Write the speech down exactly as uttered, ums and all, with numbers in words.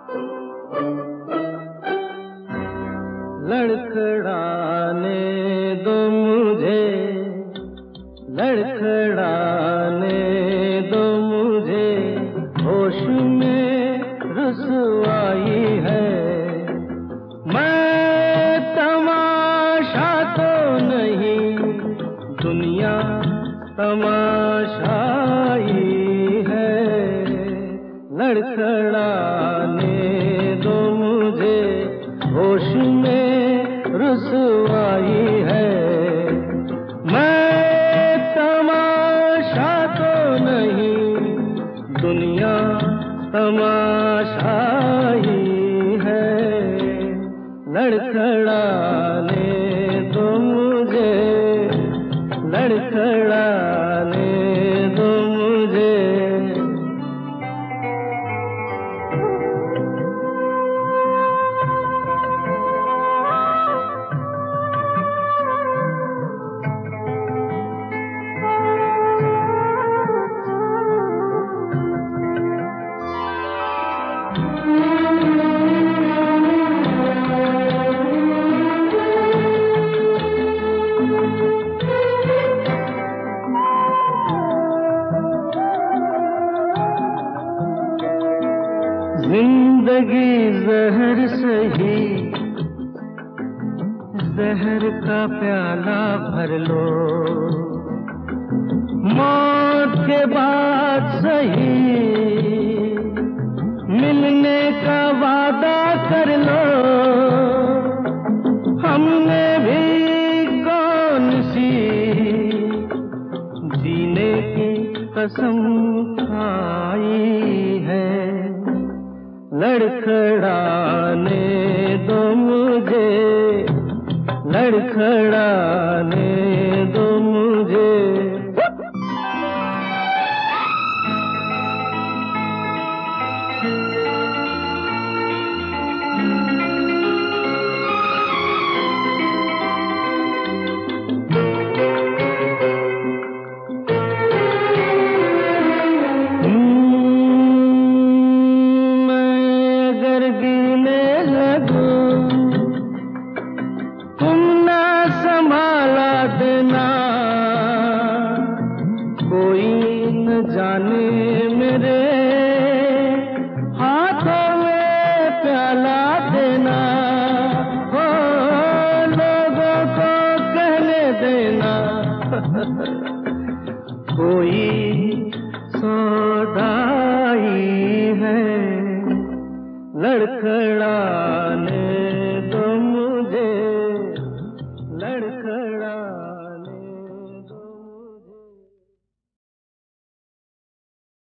लड़खड़ाने दो मुझे, लड़खड़ाने दो मुझे, होश में रुसवाई है। मैं तमाशा तो नहीं, दुनिया तमाशाई है। लड़खड़ाने दो मुझे, होश में रुसवाई है। मैं तमाशा तो नहीं, दुनिया तमाशाई है। लड़खड़ाने दो मुझे, लड़खड़ाने दो मुझे। जिंदगी जहर सही, जहर का प्याला भर लो। मौत के बाद सही, मिलने का वादा कर लो। हमने भी कौन सी जीने की कसम खाई है। लड़खड़ाने दो मुझे, लड़खड़ाने दो मुझे। कोई न जाने मेरे हाथों में प्याला देना। हो लोगों को कहने देना, कोई सौदाई है। लड़खड़ाने दो मुझे, लड़खड़ाने